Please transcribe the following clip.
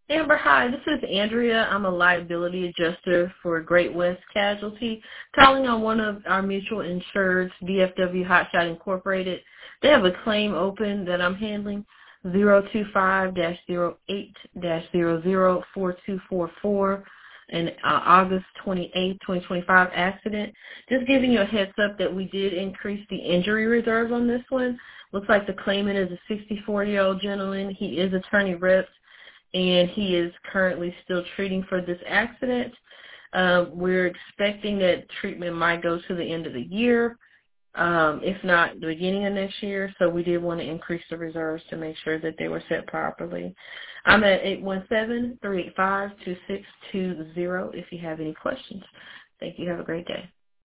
Amber, hi. This is Andrea. I'm a liability adjuster for Great West Casualty. Calling on one of our mutual insureds, DFW Hotshot Incorporated. They have a claim open that I'm handling, 025-08-004244, an August 28, 2025 accident. Just giving you a heads up that we did increase the injury reserve on this one. Looks like the claimant is a 64-year-old gentleman. He is attorney reps, and he is currently still treating for this accident. We're expecting that treatment might go to the end of the year, if not the beginning of next year, so we did want to increase the reserves to make sure that they were set properly. I'm at 817-385-2620 if you have any questions. Thank you. Have a great day.